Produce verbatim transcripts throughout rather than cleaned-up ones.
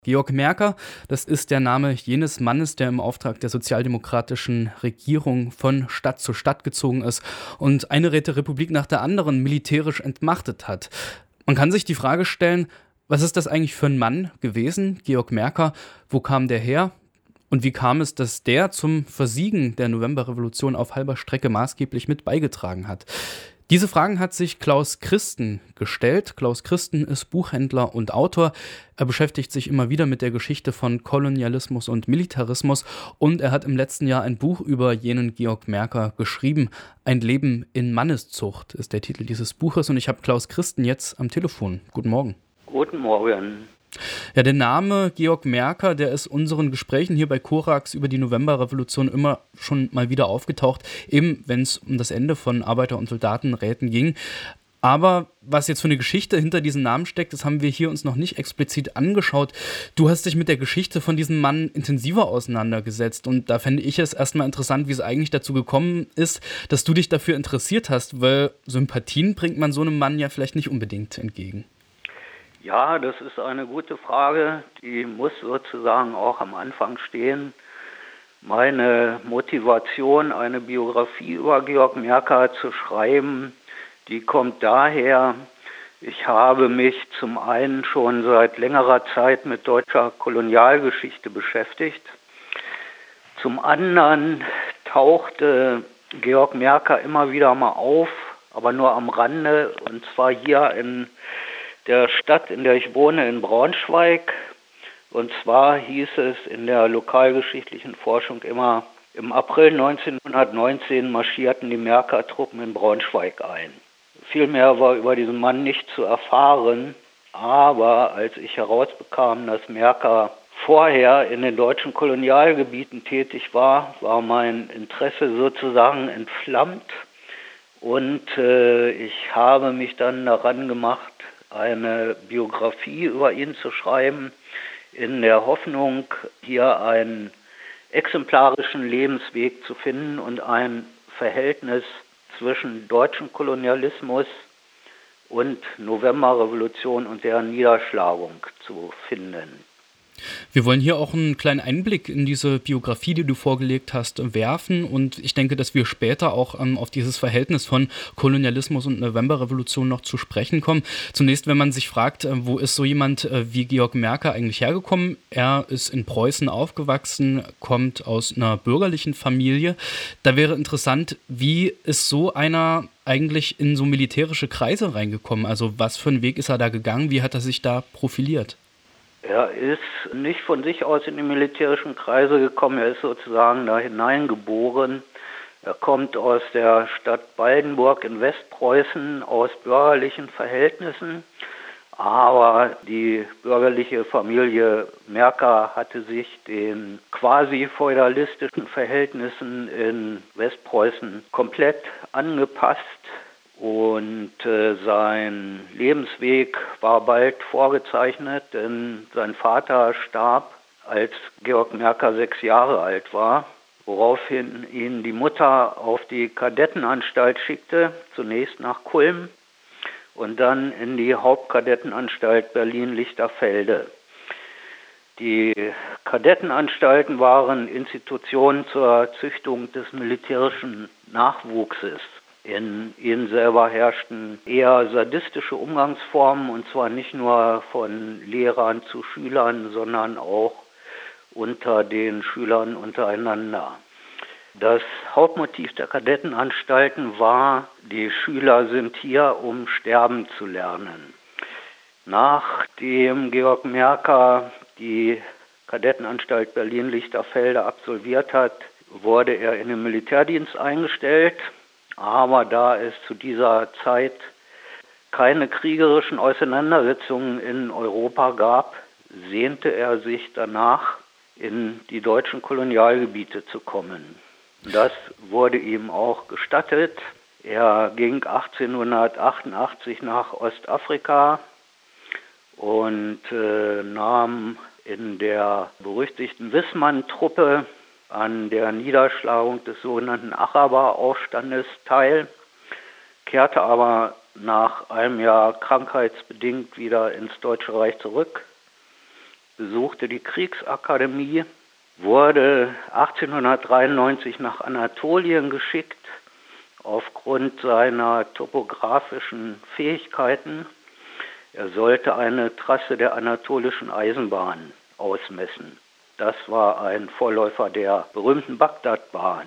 Georg Merker, das ist der Name jenes Mannes, der im Auftrag der sozialdemokratischen Regierung von Stadt zu Stadt gezogen ist und eine Räterepublik nach der anderen militärisch entmachtet hat. Man kann sich die Frage stellen, was ist das eigentlich für ein Mann gewesen, Georg Merker? Wo kam der her? Und wie kam es, dass der zum Versiegen der Novemberrevolution auf halber Strecke maßgeblich mit beigetragen hat? Diese Fragen hat sich Klaus Christen gestellt. Klaus Christen ist Buchhändler und Autor. Er beschäftigt sich immer wieder mit der Geschichte von Kolonialismus und Militarismus und er hat im letzten Jahr ein Buch über jenen Georg Merker geschrieben. Ein Leben in Manneszucht ist der Titel dieses Buches und ich habe Klaus Christen jetzt am Telefon. Guten Morgen. Guten Morgen. Ja, der Name Georg Merker, der ist unseren Gesprächen hier bei Korax über die Novemberrevolution immer schon mal wieder aufgetaucht, eben wenn es um das Ende von Arbeiter- und Soldatenräten ging. Aber was jetzt für eine Geschichte hinter diesem Namen steckt, das haben wir hier uns noch nicht explizit angeschaut. Du hast dich mit der Geschichte von diesem Mann intensiver auseinandergesetzt und da fände ich es erstmal interessant, wie es eigentlich dazu gekommen ist, dass du dich dafür interessiert hast, weil Sympathien bringt man so einem Mann ja vielleicht nicht unbedingt entgegen. Ja, das ist eine gute Frage, die muss sozusagen auch am Anfang stehen. Meine Motivation, eine Biografie über Georg Merker zu schreiben, die kommt daher, ich habe mich zum einen schon seit längerer Zeit mit deutscher Kolonialgeschichte beschäftigt. Zum anderen tauchte Georg Merker immer wieder mal auf, aber nur am Rande, und zwar hier in der Stadt, in der ich wohne, in Braunschweig. Und zwar hieß es in der lokalgeschichtlichen Forschung immer, im April neunzehnhundertneunzehn marschierten die Merker-Truppen in Braunschweig ein. Viel mehr war über diesen Mann nicht zu erfahren, aber als ich herausbekam, dass Merker vorher in den deutschen Kolonialgebieten tätig war, war mein Interesse sozusagen entflammt und äh, ich habe mich dann daran gemacht, eine Biografie über ihn zu schreiben, in der Hoffnung, hier einen exemplarischen Lebensweg zu finden und ein Verhältnis zwischen deutschem Kolonialismus und Novemberrevolution und deren Niederschlagung zu finden. Wir wollen hier auch einen kleinen Einblick in diese Biografie, die du vorgelegt hast, werfen und ich denke, dass wir später auch ähm, auf dieses Verhältnis von Kolonialismus und Novemberrevolution noch zu sprechen kommen. Zunächst, wenn man sich fragt, äh, wo ist so jemand äh, wie Georg Merker eigentlich hergekommen? Er ist in Preußen aufgewachsen, kommt aus einer bürgerlichen Familie. Da wäre interessant, wie ist so einer eigentlich in so militärische Kreise reingekommen? Also was für einen Weg ist er da gegangen? Wie hat er sich da profiliert? Er ist nicht von sich aus in die militärischen Kreise gekommen, er ist sozusagen da hineingeboren. Er kommt aus der Stadt Baldenburg in Westpreußen, aus bürgerlichen Verhältnissen, aber die bürgerliche Familie Merker hatte sich den quasi feudalistischen Verhältnissen in Westpreußen komplett angepasst. Und äh, sein Lebensweg war bald vorgezeichnet, denn sein Vater starb, als Georg Merker sechs Jahre alt war, woraufhin ihn die Mutter auf die Kadettenanstalt schickte, zunächst nach Kulm und dann in die Hauptkadettenanstalt Berlin-Lichterfelde. Die Kadettenanstalten waren Institutionen zur Züchtung des militärischen Nachwuchses. In ihnen selber herrschten eher sadistische Umgangsformen, und zwar nicht nur von Lehrern zu Schülern, sondern auch unter den Schülern untereinander. Das Hauptmotiv der Kadettenanstalten war, die Schüler sind hier, um sterben zu lernen. Nachdem Georg Merker die Kadettenanstalt Berlin-Lichterfelde absolviert hat, wurde er in den Militärdienst eingestellt. Aber da es zu dieser Zeit keine kriegerischen Auseinandersetzungen in Europa gab, sehnte er sich danach, in die deutschen Kolonialgebiete zu kommen. Das wurde ihm auch gestattet. Er ging achtzehnhundertachtundachtzig nach Ostafrika und äh, nahm in der berüchtigten Wissmann-Truppe an der Niederschlagung des sogenannten Araber-Aufstandes teil, kehrte aber nach einem Jahr krankheitsbedingt wieder ins Deutsche Reich zurück, besuchte die Kriegsakademie, wurde achtzehnhundertdreiundneunzig nach Anatolien geschickt, aufgrund seiner topografischen Fähigkeiten. Er sollte eine Trasse der anatolischen Eisenbahn ausmessen. Das war ein Vorläufer der berühmten Bagdadbahn.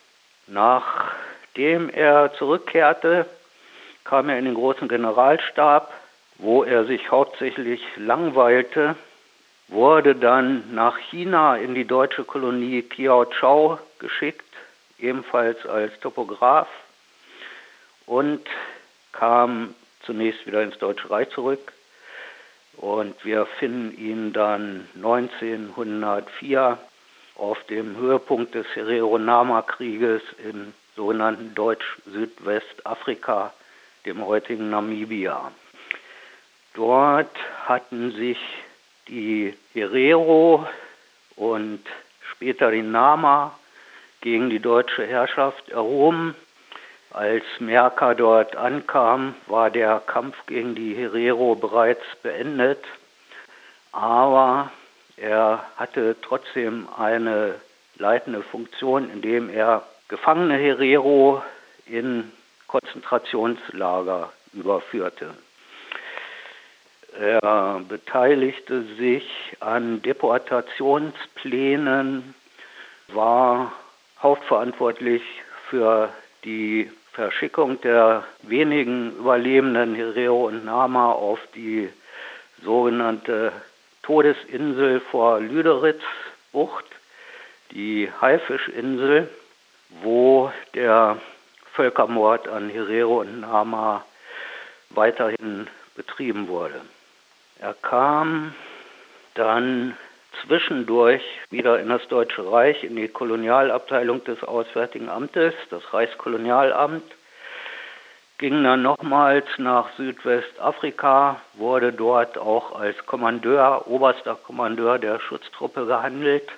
Nachdem er zurückkehrte, kam er in den großen Generalstab, wo er sich hauptsächlich langweilte, wurde dann nach China in die deutsche Kolonie Kiautschou geschickt, ebenfalls als Topograph, und kam zunächst wieder ins Deutsche Reich zurück. Und wir finden ihn dann neunzehnhundertvier auf dem Höhepunkt des Herero-Nama-Krieges im sogenannten Deutsch-Südwestafrika, dem heutigen Namibia. Dort hatten sich die Herero und später die Nama gegen die deutsche Herrschaft erhoben. Als Merker dort ankam, war der Kampf gegen die Herero bereits beendet, aber er hatte trotzdem eine leitende Funktion, indem er gefangene Herero in Konzentrationslager überführte. Er beteiligte sich an Deportationsplänen, war hauptverantwortlich für die Verschickung der wenigen überlebenden Herero und Nama auf die sogenannte Todesinsel vor Lüderitzbucht, die Haifischinsel, wo der Völkermord an Herero und Nama weiterhin betrieben wurde. Er kam dann zwischendurch wieder in das Deutsche Reich, in die Kolonialabteilung des Auswärtigen Amtes, das Reichskolonialamt, ging dann nochmals nach Südwestafrika, wurde dort auch als Kommandeur, oberster Kommandeur der Schutztruppe gehandelt.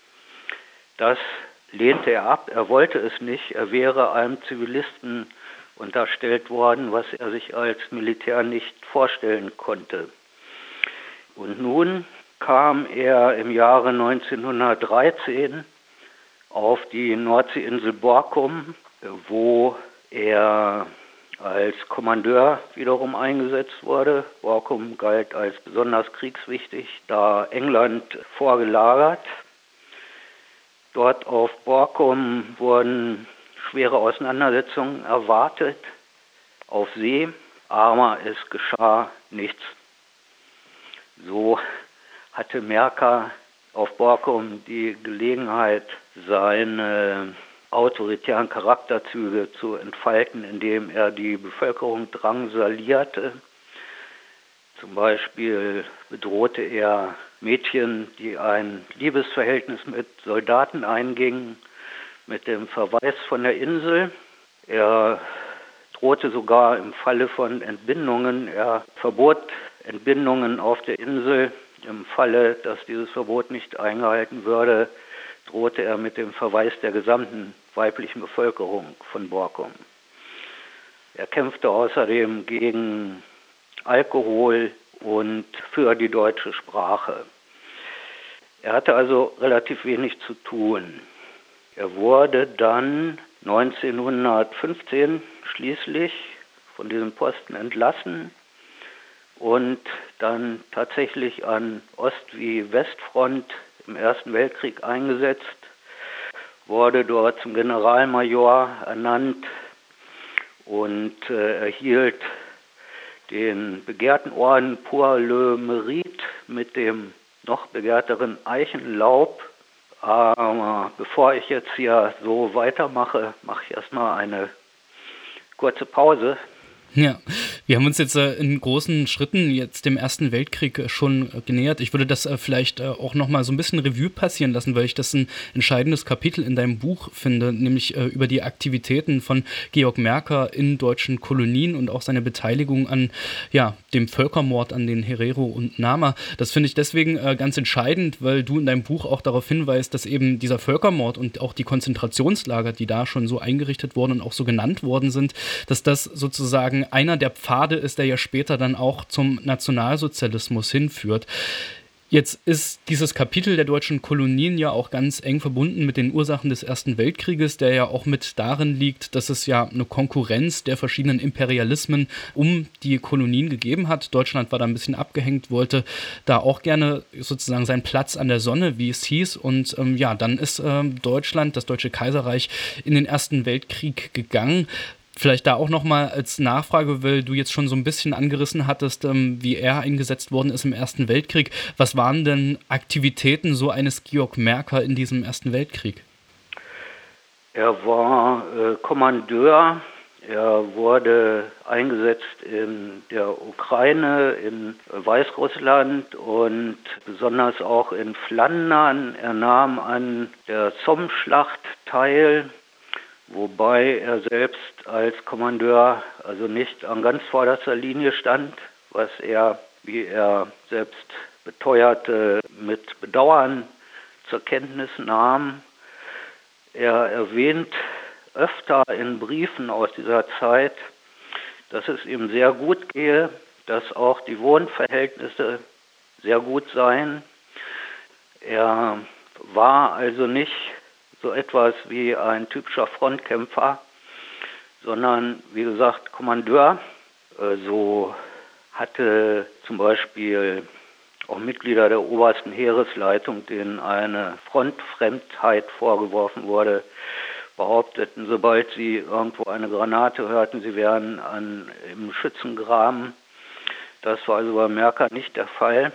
Das lehnte er ab, er wollte es nicht, er wäre einem Zivilisten unterstellt worden, was er sich als Militär nicht vorstellen konnte. Und nun kam er im Jahre neunzehnhundertdreizehn auf die Nordseeinsel Borkum, wo er als Kommandeur wiederum eingesetzt wurde. Borkum galt als besonders kriegswichtig, da England vorgelagert. Dort auf Borkum wurden schwere Auseinandersetzungen erwartet auf See, aber es geschah nichts. So hatte Merker auf Borkum die Gelegenheit, seine autoritären Charakterzüge zu entfalten, indem er die Bevölkerung drangsalierte. Zum Beispiel bedrohte er Mädchen, die ein Liebesverhältnis mit Soldaten eingingen, mit dem Verweis von der Insel. Er drohte sogar im Falle von Entbindungen. Er verbot Entbindungen auf der Insel. Im Falle, dass dieses Verbot nicht eingehalten würde, drohte er mit dem Verweis der gesamten weiblichen Bevölkerung von Borkum. Er kämpfte außerdem gegen Alkohol und für die deutsche Sprache. Er hatte also relativ wenig zu tun. Er wurde dann neunzehnhundertfünfzehn schließlich von diesem Posten entlassen und dann tatsächlich an Ost- wie Westfront im Ersten Weltkrieg eingesetzt, wurde dort zum Generalmajor ernannt und äh, erhielt den begehrten Orden Pour le Mérite mit dem noch begehrteren Eichenlaub. Aber bevor ich jetzt hier so weitermache, mache ich erstmal eine kurze Pause. Ja, wir haben uns jetzt äh, in großen Schritten jetzt dem Ersten Weltkrieg äh, schon äh, genähert. Ich würde das äh, vielleicht äh, auch nochmal so ein bisschen Revue passieren lassen, weil ich das ein entscheidendes Kapitel in deinem Buch finde, nämlich äh, über die Aktivitäten von Georg Merker in deutschen Kolonien und auch seine Beteiligung an ja, dem Völkermord an den Herero und Nama. Das finde ich deswegen äh, ganz entscheidend, weil du in deinem Buch auch darauf hinweist, dass eben dieser Völkermord und auch die Konzentrationslager, die da schon so eingerichtet wurden und auch so genannt worden sind, dass das sozusagen einer der Pfade ist, der ja später dann auch zum Nationalsozialismus hinführt. Jetzt ist dieses Kapitel der deutschen Kolonien ja auch ganz eng verbunden mit den Ursachen des Ersten Weltkrieges, der ja auch mit darin liegt, dass es ja eine Konkurrenz der verschiedenen Imperialismen um die Kolonien gegeben hat. Deutschland war da ein bisschen abgehängt, wollte da auch gerne sozusagen seinen Platz an der Sonne, wie es hieß. Und ähm, ja, dann ist ähm, Deutschland, das Deutsche Kaiserreich, in den Ersten Weltkrieg gegangen. Vielleicht da auch nochmal als Nachfrage, weil du jetzt schon so ein bisschen angerissen hattest, ähm, wie er eingesetzt worden ist im Ersten Weltkrieg. Was waren denn Aktivitäten so eines Georg Merker in diesem Ersten Weltkrieg? Er war äh, Kommandeur, er wurde eingesetzt in der Ukraine, in Weißrussland und besonders auch in Flandern. Er nahm an der Somme-Schlacht teil, wobei er selbst als Kommandeur also nicht an ganz vorderster Linie stand, was er, wie er selbst beteuerte, mit Bedauern zur Kenntnis nahm. Er erwähnt öfter in Briefen aus dieser Zeit, dass es ihm sehr gut gehe, dass auch die Wohnverhältnisse sehr gut seien. Er war also nicht so etwas wie ein typischer Frontkämpfer, sondern, wie gesagt, Kommandeur. So hatte zum Beispiel auch Mitglieder der obersten Heeresleitung, denen eine Frontfremdheit vorgeworfen wurde, behaupteten, sobald sie irgendwo eine Granate hörten, sie wären an, im Schützengraben. Das war also bei Merker nicht der Fall.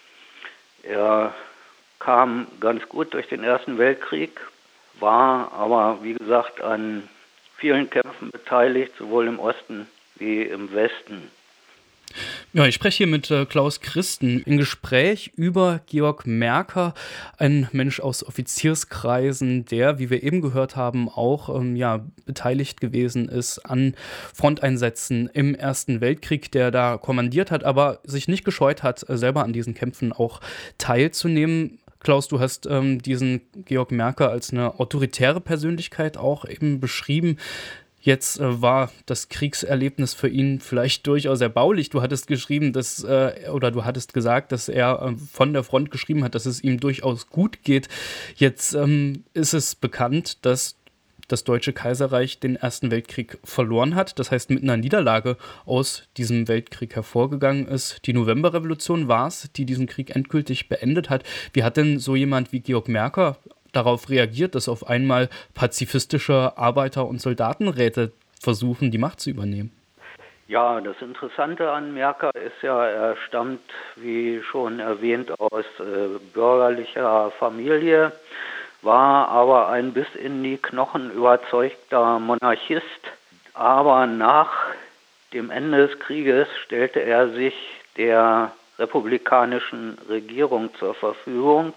Er kam ganz gut durch den Ersten Weltkrieg, war aber, wie gesagt, an vielen Kämpfen beteiligt, sowohl im Osten wie im Westen. Ja, ich spreche hier mit äh, Klaus Christen im Gespräch über Georg Merker, ein Mensch aus Offizierskreisen, der, wie wir eben gehört haben, auch ähm, ja, beteiligt gewesen ist an Fronteinsätzen im Ersten Weltkrieg, der da kommandiert hat, aber sich nicht gescheut hat, äh, selber an diesen Kämpfen auch teilzunehmen. Klaus, du hast ähm, diesen Georg Merker als eine autoritäre Persönlichkeit auch eben beschrieben. Jetzt äh, war das Kriegserlebnis für ihn vielleicht durchaus erbaulich. Du hattest geschrieben, dass, äh, oder du hattest gesagt, dass er äh, von der Front geschrieben hat, dass es ihm durchaus gut geht. Jetzt ähm, ist es bekannt, dass das Deutsche Kaiserreich den Ersten Weltkrieg verloren hat. Das heißt, mit einer Niederlage aus diesem Weltkrieg hervorgegangen ist. Die Novemberrevolution war es, die diesen Krieg endgültig beendet hat. Wie hat denn so jemand wie Georg Merker darauf reagiert, dass auf einmal pazifistische Arbeiter- und Soldatenräte versuchen, die Macht zu übernehmen? Ja, das Interessante an Merker ist ja, er stammt, wie schon erwähnt, aus äh, bürgerlicher Familie, war aber ein bis in die Knochen überzeugter Monarchist. Aber nach dem Ende des Krieges stellte er sich der republikanischen Regierung zur Verfügung.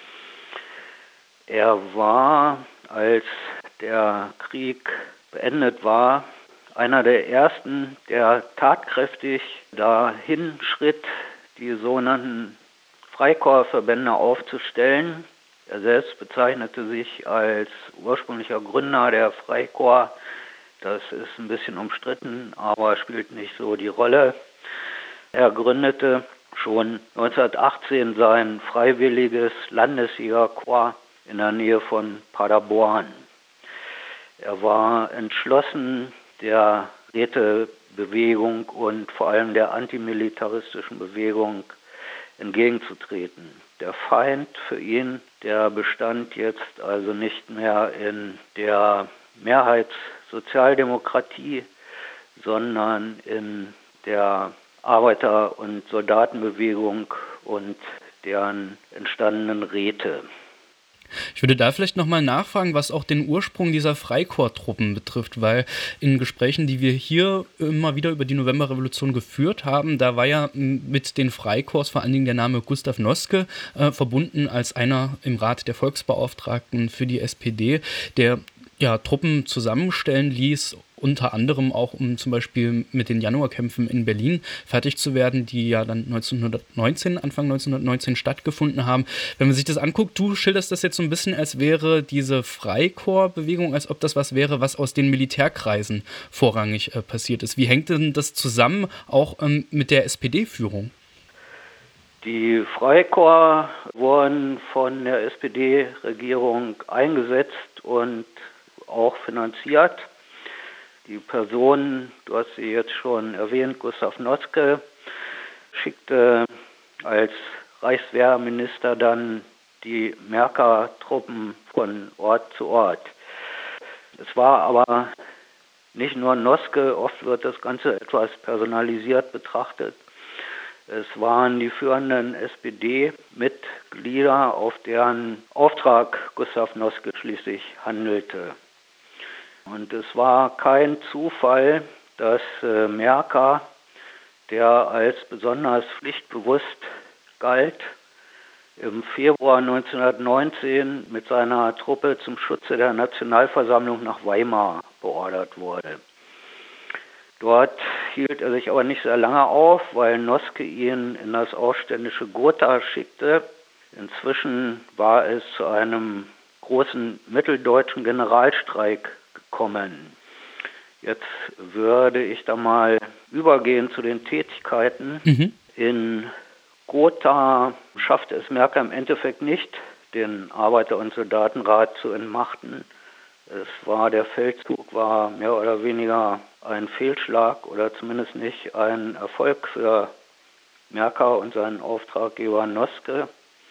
Er war, als der Krieg beendet war, einer der ersten, der tatkräftig dahin schritt, die sogenannten Freikorpsverbände aufzustellen. Er selbst bezeichnete sich als ursprünglicher Gründer der Freikorps. Das ist ein bisschen umstritten, aber spielt nicht so die Rolle. Er gründete schon neunzehnhundertachtzehn sein freiwilliges Landesjägerkorps in der Nähe von Paderborn. Er war entschlossen, der Rätebewegung und vor allem der antimilitaristischen Bewegung entgegenzutreten. Der Feind für ihn, der bestand jetzt also nicht mehr in der Mehrheitssozialdemokratie, sondern in der Arbeiter- und Soldatenbewegung und deren entstandenen Räte. Ich würde da vielleicht nochmal nachfragen, was auch den Ursprung dieser Freikorps-Truppen betrifft, weil in Gesprächen, die wir hier immer wieder über die Novemberrevolution geführt haben, da war ja mit den Freikorps vor allen Dingen der Name Gustav Noske äh, verbunden als einer im Rat der Volksbeauftragten für die S P D, der ja Truppen zusammenstellen ließ, unter anderem auch, um zum Beispiel mit den Januarkämpfen in Berlin fertig zu werden, die ja dann neunzehnhundertneunzehn, Anfang neunzehnhundertneunzehn stattgefunden haben. Wenn man sich das anguckt, du schilderst das jetzt so ein bisschen, als wäre diese Freikorps-Bewegung, als ob das was wäre, was aus den Militärkreisen vorrangig äh, passiert ist. Wie hängt denn das zusammen auch ähm, mit der S P D-Führung? Die Freikorps wurden von der S P D-Regierung eingesetzt und auch finanziert. Die Person, du hast sie jetzt schon erwähnt, Gustav Noske, schickte als Reichswehrminister dann die Märker-Truppen von Ort zu Ort. Es war aber nicht nur Noske, oft wird das Ganze etwas personalisiert betrachtet. Es waren die führenden S P D-Mitglieder, auf deren Auftrag Gustav Noske schließlich handelte. Und es war kein Zufall, dass äh, Märker, der als besonders pflichtbewusst galt, im Februar neunzehnhundertneunzehn mit seiner Truppe zum Schutze der Nationalversammlung nach Weimar beordert wurde. Dort hielt er sich aber nicht sehr lange auf, weil Noske ihn in das aufständische Gotha schickte. Inzwischen war es zu einem großen mitteldeutschen Generalstreik gekommen. Jetzt würde ich da mal übergehen zu den Tätigkeiten. Mhm. In Gotha schaffte es Märker im Endeffekt nicht, den Arbeiter- und Soldatenrat zu entmachten. Es war, der Feldzug war mehr oder weniger ein Fehlschlag oder zumindest nicht ein Erfolg für Märker und seinen Auftraggeber Noske.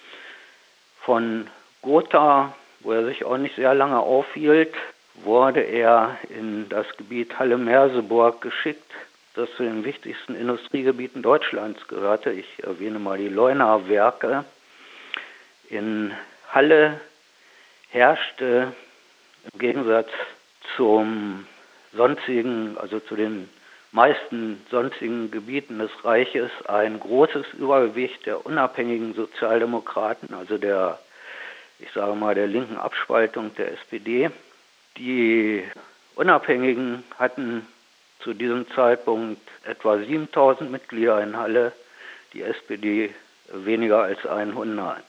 Von Gotha, wo er sich auch nicht sehr lange aufhielt, wurde er in das Gebiet Halle-Merseburg geschickt, das zu den wichtigsten Industriegebieten Deutschlands gehörte. Ich erwähne mal die Leuna-Werke. In Halle herrschte im Gegensatz zum sonstigen, also zu den meisten sonstigen Gebieten des Reiches, ein großes Übergewicht der unabhängigen Sozialdemokraten, also der, ich sage mal, der linken Abspaltung der S P D. Die Unabhängigen hatten zu diesem Zeitpunkt etwa siebentausend Mitglieder in Halle, die S P D weniger als hundert.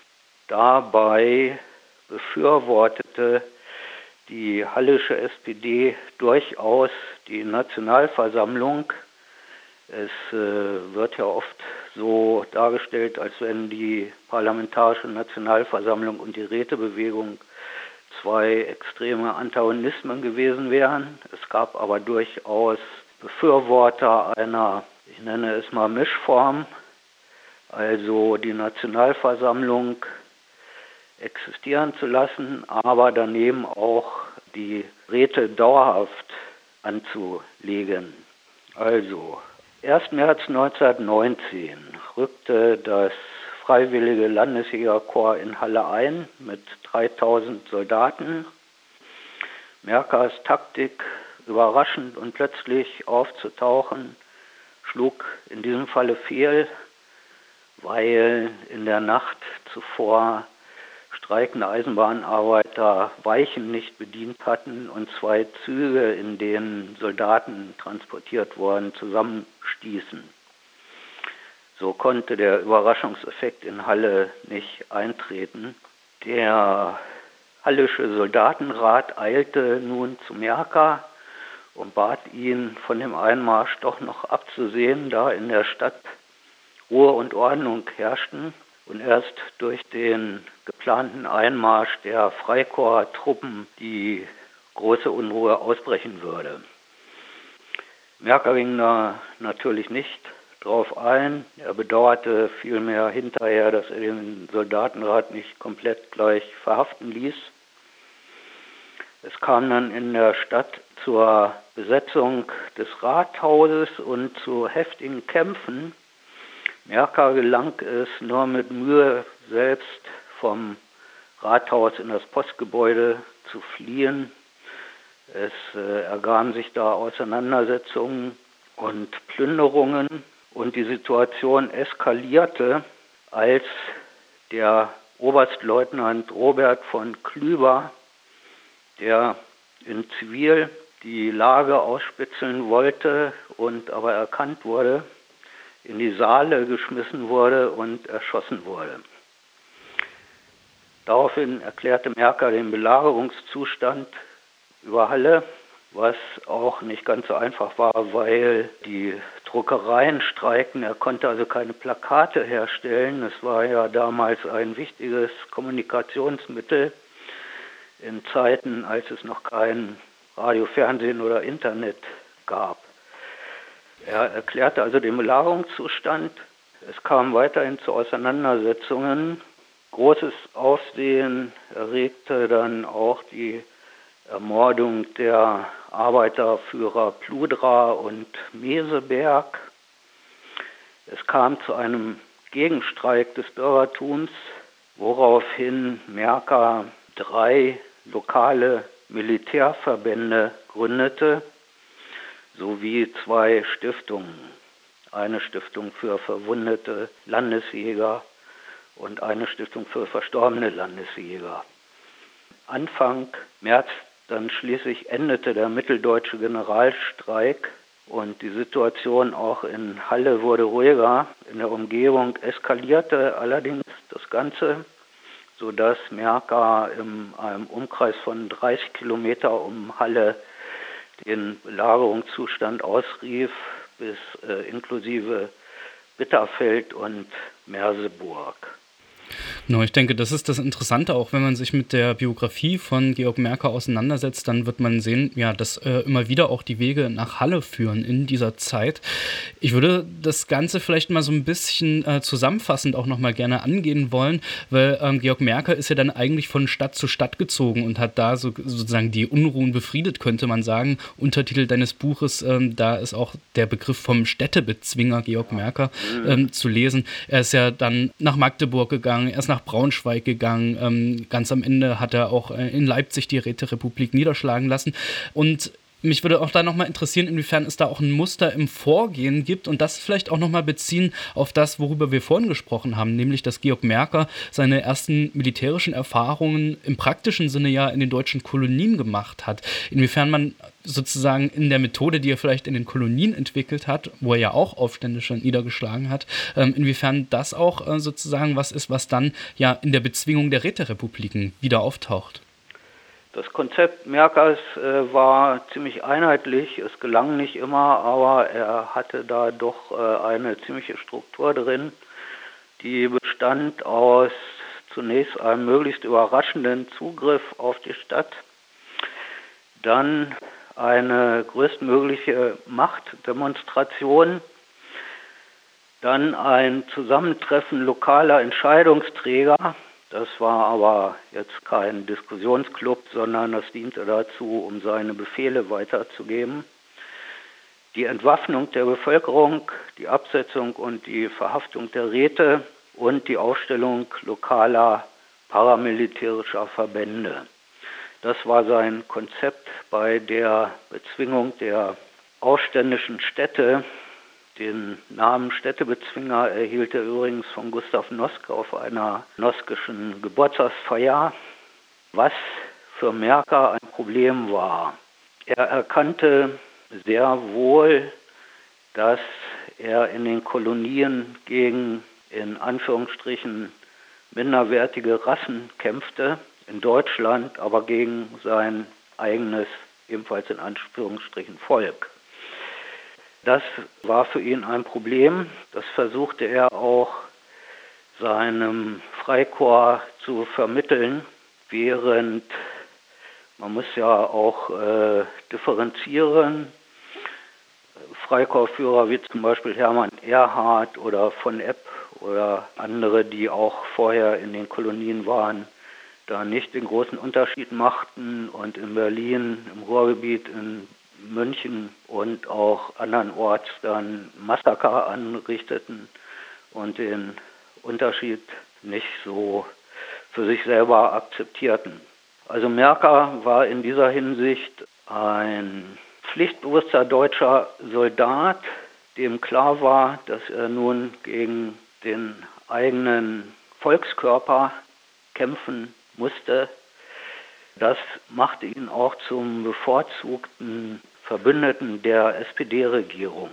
Dabei befürwortete die hallische S P D durchaus die Nationalversammlung. Es äh, wird ja oft so dargestellt, als wenn die Parlamentarische Nationalversammlung und die Rätebewegung zwei extreme Antagonismen gewesen wären. Es gab aber durchaus Befürworter einer, ich nenne es mal Mischform, also die Nationalversammlung existieren zu lassen, aber daneben auch die Räte dauerhaft anzulegen. Also, ersten März neunzehnhundertneunzehn rückte das Freiwillige Landesjägerkorps in Halle ein mit dreitausend Soldaten. Märkers Taktik, überraschend und plötzlich aufzutauchen, schlug in diesem Falle fehl, weil in der Nacht zuvor streikende Eisenbahnarbeiter Weichen nicht bedient hatten und zwei Züge, in denen Soldaten transportiert wurden, zusammenstießen. So konnte der Überraschungseffekt in Halle nicht eintreten. Der hallische Soldatenrat eilte nun zu Märker und bat ihn, von dem Einmarsch doch noch abzusehen, da in der Stadt Ruhe und Ordnung herrschten und erst durch den geplanten Einmarsch der Freikorps-Truppen die große Unruhe ausbrechen würde. Märker ging da natürlich nicht drauf ein. Er bedauerte vielmehr hinterher, dass er den Soldatenrat nicht komplett gleich verhaften ließ. Es kam dann in der Stadt zur Besetzung des Rathauses und zu heftigen Kämpfen. Märker gelang es nur mit Mühe, selbst vom Rathaus in das Postgebäude zu fliehen. Es äh, ergaben sich da Auseinandersetzungen und Plünderungen und die Situation eskalierte, als der Oberstleutnant Robert von Klüber, der in Zivil die Lage ausspitzeln wollte und aber erkannt wurde, in die Saale geschmissen wurde und erschossen wurde. Daraufhin erklärte Märker den Belagerungszustand über Halle, was auch nicht ganz so einfach war, weil die Druckereien streikten. Er konnte also keine Plakate herstellen. Es war ja damals ein wichtiges Kommunikationsmittel in Zeiten, als es noch kein Radio, Fernsehen oder Internet gab. Er erklärte also den Belagerungszustand. Es kam weiterhin zu Auseinandersetzungen. Großes Aufsehen erregte dann auch die Ermordung der Arbeiterführer Pludra und Meseberg. Es kam zu einem Gegenstreik des Bürgertums, woraufhin Merker drei lokale Militärverbände gründete, sowie zwei Stiftungen. Eine Stiftung für verwundete Landesjäger und eine Stiftung für verstorbene Landesjäger. Anfang März dann schließlich endete der mitteldeutsche Generalstreik und die Situation auch in Halle wurde ruhiger. In der Umgebung eskalierte allerdings das Ganze, sodass Merker in einem Umkreis von dreißig Kilometer um Halle den Belagerungszustand ausrief, bis äh, inklusive Bitterfeld und Merseburg. No, ich denke, das ist das Interessante, auch wenn man sich mit der Biografie von Georg Merker auseinandersetzt, dann wird man sehen, ja, dass äh, immer wieder auch die Wege nach Halle führen in dieser Zeit. Ich würde das Ganze vielleicht mal so ein bisschen äh, zusammenfassend auch nochmal gerne angehen wollen, weil ähm, Georg Merker ist ja dann eigentlich von Stadt zu Stadt gezogen und hat da so, sozusagen die Unruhen befriedet, könnte man sagen. Untertitel deines Buches, ähm, da ist auch der Begriff vom Städtebezwinger Georg Merker ähm, zu lesen. Er ist ja dann nach Magdeburg gegangen, er ist nach Braunschweig gegangen. Ähm, ganz am Ende hat er auch äh, in Leipzig die Räterepublik niederschlagen lassen. Und mich würde auch da nochmal interessieren, inwiefern es da auch ein Muster im Vorgehen gibt und das vielleicht auch nochmal beziehen auf das, worüber wir vorhin gesprochen haben, nämlich dass Georg Merker seine ersten militärischen Erfahrungen im praktischen Sinne ja in den deutschen Kolonien gemacht hat. Inwiefern man sozusagen in der Methode, die er vielleicht in den Kolonien entwickelt hat, wo er ja auch Aufständische niedergeschlagen hat, ähm, inwiefern das auch äh, sozusagen was ist, was dann ja in der Bezwingung der Räterepubliken wieder auftaucht. Das Konzept Merkers äh, war ziemlich einheitlich. Es gelang nicht immer, aber er hatte da doch äh, eine ziemliche Struktur drin, die bestand aus zunächst einem möglichst überraschenden Zugriff auf die Stadt, dann eine größtmögliche Machtdemonstration, dann ein Zusammentreffen lokaler Entscheidungsträger. Das war aber jetzt kein Diskussionsclub, sondern das diente dazu, um seine Befehle weiterzugeben. Die Entwaffnung der Bevölkerung, die Absetzung und die Verhaftung der Räte und die Aufstellung lokaler paramilitärischer Verbände. Das war sein Konzept bei der Bezwingung der aufständischen Städte. Den Namen Städtebezwinger erhielt er übrigens von Gustav Noske auf einer noskischen Geburtstagsfeier, was für Merker ein Problem war. Er erkannte sehr wohl, dass er in den Kolonien gegen, in Anführungsstrichen, minderwertige Rassen kämpfte, in Deutschland aber gegen sein eigenes, ebenfalls in Anführungsstrichen, Volk. Das war für ihn ein Problem. Das versuchte er auch seinem Freikorps zu vermitteln, während man muss ja auch äh, differenzieren. Freikorpsführer wie zum Beispiel Hermann Erhard oder von Epp oder andere, die auch vorher in den Kolonien waren, da nicht den großen Unterschied machten und in Berlin, im Ruhrgebiet, in München und auch andernorts dann Massaker anrichteten und den Unterschied nicht so für sich selber akzeptierten. Also Merker war in dieser Hinsicht ein pflichtbewusster deutscher Soldat, dem klar war, dass er nun gegen den eigenen Volkskörper kämpfen musste. Das machte ihn auch zum bevorzugten Verbündeten der S P D-Regierung.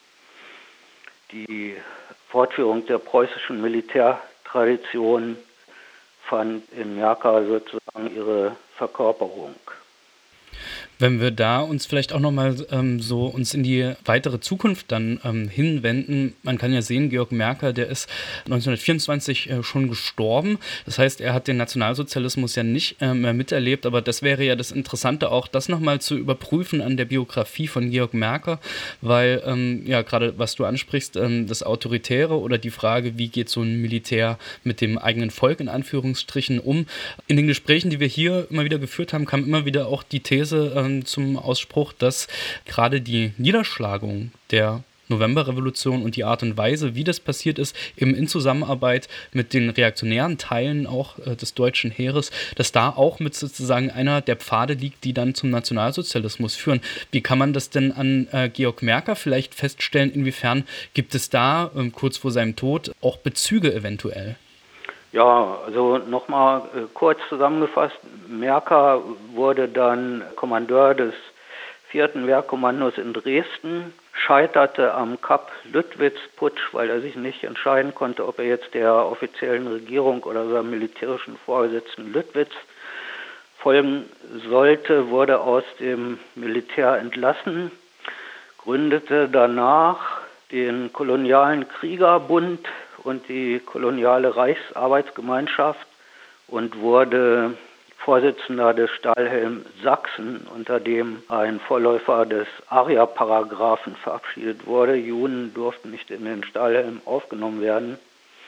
Die Fortführung der preußischen Militärtradition fand in Merker sozusagen ihre Verkörperung. Wenn wir da uns vielleicht auch nochmal ähm, so uns in die weitere Zukunft dann ähm, hinwenden, man kann ja sehen, Georg Merker, der ist neunzehnhundertvierundzwanzig äh, schon gestorben. Das heißt, er hat den Nationalsozialismus ja nicht äh, mehr miterlebt, aber das wäre ja das Interessante, auch das nochmal zu überprüfen an der Biografie von Georg Merker, weil ähm, ja gerade was du ansprichst, ähm, das Autoritäre oder die Frage, wie geht so ein Militär mit dem eigenen Volk in Anführungsstrichen um. In den Gesprächen, die wir hier immer wieder geführt haben, kam immer wieder auch die These äh, zum Ausspruch, dass gerade die Niederschlagung der Novemberrevolution und die Art und Weise, wie das passiert ist, eben in Zusammenarbeit mit den reaktionären Teilen auch äh, des deutschen Heeres, dass da auch mit sozusagen einer der Pfade liegt, die dann zum Nationalsozialismus führen. Wie kann man das denn an äh, Georg Merker vielleicht feststellen? Inwiefern gibt es da äh, kurz vor seinem Tod auch Bezüge eventuell? Ja, also nochmal äh, kurz zusammengefasst, Merker wurde dann Kommandeur des vierten Wehrkommandos in Dresden, scheiterte am Kapp-Lüttwitz-Putsch, weil er sich nicht entscheiden konnte, ob er jetzt der offiziellen Regierung oder seinem militärischen Vorgesetzten Lüttwitz folgen sollte, wurde aus dem Militär entlassen, gründete danach den Kolonialen Kriegerbund und die koloniale Reichsarbeitsgemeinschaft und wurde Vorsitzender des Stahlhelm Sachsen, unter dem ein Vorläufer des Aria-Paragraphen verabschiedet wurde. Juden durften nicht in den Stahlhelm aufgenommen werden.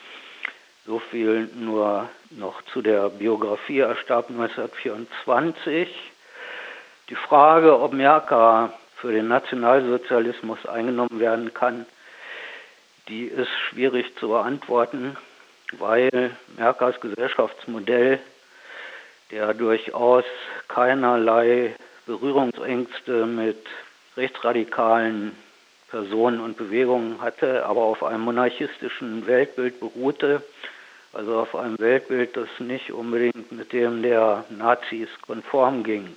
So viel nur noch zu der Biografie. Er starb neunzehnhundertvierundzwanzig. Die Frage, ob Merker für den Nationalsozialismus eingenommen werden kann, die ist schwierig zu beantworten, weil Merkers Gesellschaftsmodell, der durchaus keinerlei Berührungsängste mit rechtsradikalen Personen und Bewegungen hatte, aber auf einem monarchistischen Weltbild beruhte, also auf einem Weltbild, das nicht unbedingt mit dem der Nazis konform ging.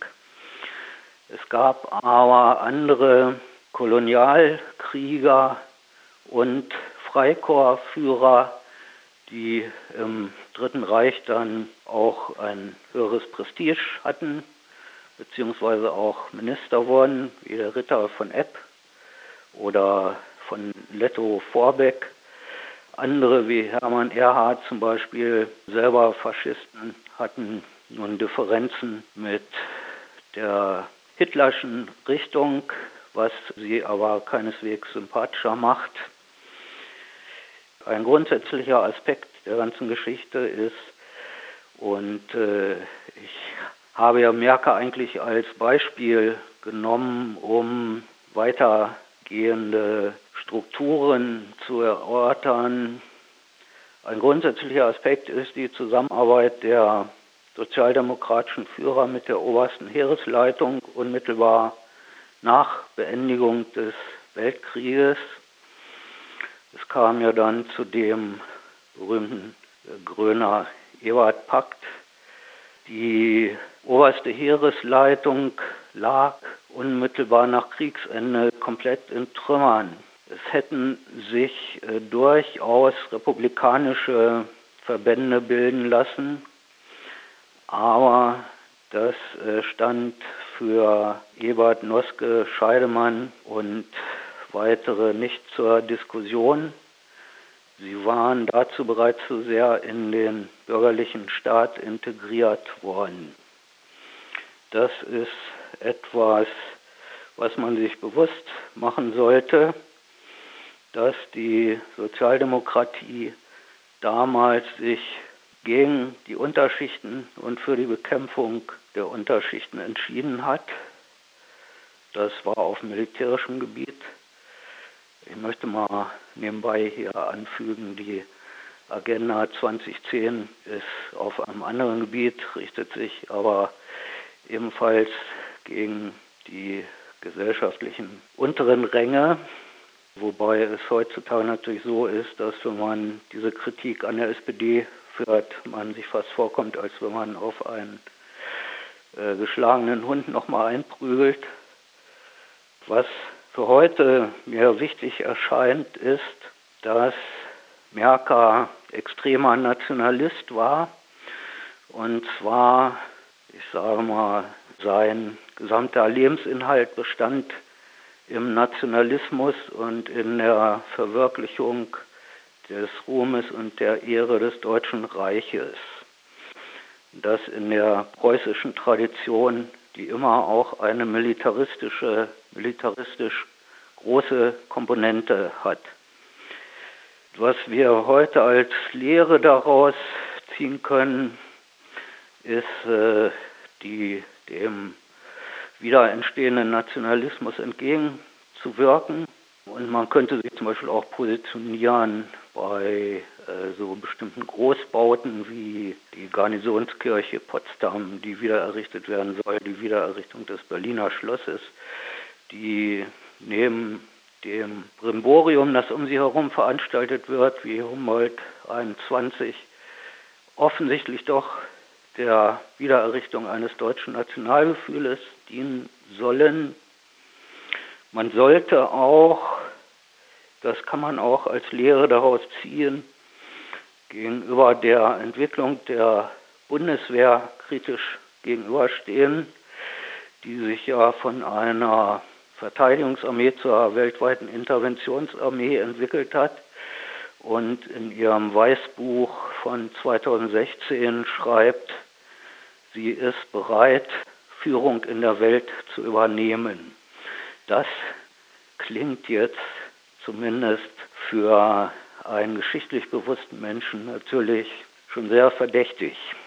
Es gab aber andere Kolonialkrieger und Freikorpsführer, die im Dritten Reich dann auch ein höheres Prestige hatten, beziehungsweise auch Minister wurden, wie der Ritter von Epp oder von Lettow-Vorbeck. Andere wie Hermann Erhard zum Beispiel, selber Faschisten, hatten nun Differenzen mit der hitlerschen Richtung, was sie aber keineswegs sympathischer macht. Ein grundsätzlicher Aspekt der ganzen Geschichte ist, und äh, ich habe ja Merker eigentlich als Beispiel genommen, um weitergehende Strukturen zu erörtern. Ein grundsätzlicher Aspekt ist die Zusammenarbeit der sozialdemokratischen Führer mit der obersten Heeresleitung unmittelbar nach Beendigung des Weltkrieges. Es kam ja dann zu dem berühmten Groener-Ewald-Pakt. Die oberste Heeresleitung lag unmittelbar nach Kriegsende komplett in Trümmern. Es hätten sich äh, durchaus republikanische Verbände bilden lassen, aber das äh, stand für Ebert, Noske, Scheidemann und weitere nicht zur Diskussion. Sie waren dazu bereits zu sehr in den bürgerlichen Staat integriert worden. Das ist etwas, was man sich bewusst machen sollte, dass die Sozialdemokratie damals sich gegen die Unterschichten und für die Bekämpfung der Unterschichten entschieden hat. Das war auf militärischem Gebiet. Ich möchte mal nebenbei hier anfügen, die Agenda zweitausendzehn ist auf einem anderen Gebiet, richtet sich aber ebenfalls gegen die gesellschaftlichen unteren Ränge, wobei es heutzutage natürlich so ist, dass wenn man diese Kritik an der S P D führt, man sich fast vorkommt, als wenn man auf einen äh, geschlagenen Hund nochmal einprügelt. Was für heute mir wichtig erscheint, ist, dass Merker extremer Nationalist war, und zwar, ich sage mal, Sein gesamter Lebensinhalt bestand im Nationalismus und in der Verwirklichung des Ruhmes und der Ehre des Deutschen Reiches. Das in der preußischen Tradition, die immer auch eine militaristische, militaristisch große Komponente hat. Was wir heute als Lehre daraus ziehen können, ist äh, die dem wieder entstehenden Nationalismus entgegenzuwirken. Und man könnte sich zum Beispiel auch positionieren bei äh, so bestimmten Großbauten wie die Garnisonskirche Potsdam, die wieder errichtet werden soll, die Wiedererrichtung des Berliner Schlosses, die neben dem Brimborium, das um sie herum veranstaltet wird, wie Humboldt einundzwanzig, offensichtlich doch der Wiedererrichtung eines deutschen Nationalgefühles dienen sollen. Man sollte auch, das kann man auch als Lehre daraus ziehen, gegenüber der Entwicklung der Bundeswehr kritisch gegenüberstehen, die sich ja von einer Verteidigungsarmee zur weltweiten Interventionsarmee entwickelt hat und in ihrem Weißbuch von zweitausendsechzehn schreibt, sie ist bereit, Führung in der Welt zu übernehmen. Das klingt jetzt zumindest für einen geschichtlich bewussten Menschen natürlich schon sehr verdächtig.